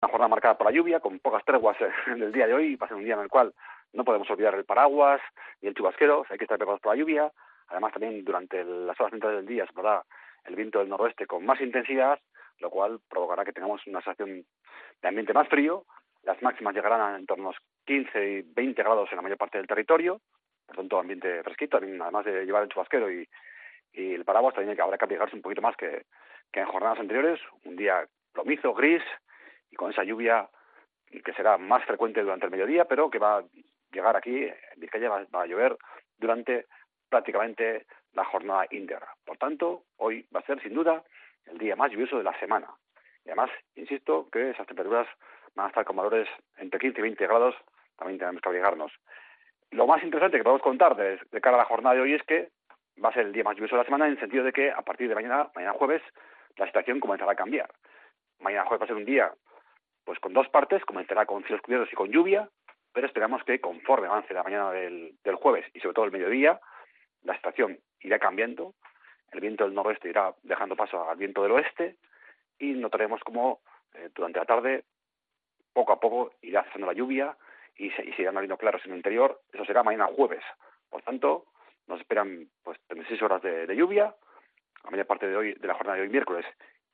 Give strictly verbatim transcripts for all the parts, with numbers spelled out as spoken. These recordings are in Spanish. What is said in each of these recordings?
Una jornada marcada por la lluvia, con pocas treguas en el día de hoy. Va a ser un día en el cual no podemos olvidar el paraguas ni el chubasquero. Hay que estar preparados para la lluvia. Además, también durante las horas centrales del día soplará el viento del noroeste con más intensidad, lo cual provocará que tengamos una sensación de ambiente más frío. Las máximas llegarán a en torno a unos quince y veinte grados en la mayor parte del territorio. Por tanto, ambiente fresquito, además de llevar el chubasquero y, y el paraguas, también habrá que abrigarse un poquito más que, que en jornadas anteriores. Un día plomizo, gris, y con esa lluvia que será más frecuente durante el mediodía, pero que va a llegar aquí, en Vizcaya va, va a llover durante prácticamente la jornada íntegra. Por tanto, hoy va a ser sin duda el día más lluvioso de la semana. Y además, insisto, que esas temperaturas van a estar con valores entre quince y veinte grados, también tenemos que abrigarnos. Lo más interesante que podemos contar de, de cara a la jornada de hoy es que va a ser el día más lluvioso de la semana, en el sentido de que a partir de mañana, mañana jueves, la situación comenzará a cambiar. Mañana jueves va a ser un día pues con dos partes, comenzará con cielos cubiertos y con lluvia, pero esperamos que conforme avance la mañana del, del jueves y sobre todo el mediodía, la estación irá cambiando, el viento del noroeste irá dejando paso al viento del oeste y notaremos como eh, durante la tarde, poco a poco, irá cesando la lluvia y se, y se irán abriendo claros en el interior. Eso será mañana jueves. Por tanto, nos esperan pues treinta y seis horas de, de lluvia, la mayor parte de hoy, de la jornada de hoy miércoles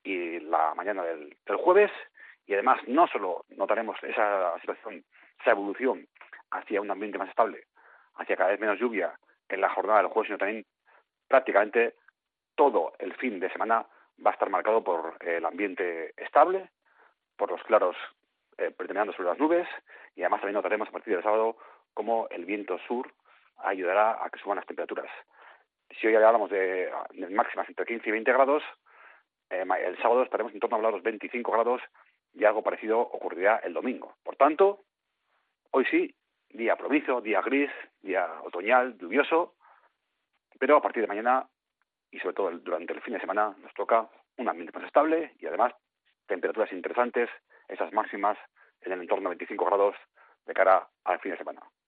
y la mañana del, del jueves. Y además no solo notaremos esa situación, esa evolución hacia un ambiente más estable, hacia cada vez menos lluvia en la jornada del jueves, sino también prácticamente todo el fin de semana va a estar marcado por el ambiente estable, por los claros eh, predominando sobre las nubes, y además también notaremos a partir del sábado cómo el viento sur ayudará a que suban las temperaturas. Si hoy hablamos de, de máximas entre quince y veinte grados, eh, el sábado estaremos en torno a los veinticinco grados y algo parecido ocurrirá el domingo. Por tanto, hoy sí, día plomizo, día gris, día otoñal, lluvioso, pero a partir de mañana y sobre todo durante el fin de semana nos toca un ambiente más estable y además temperaturas interesantes, esas máximas en el entorno de veinticinco grados de cara al fin de semana.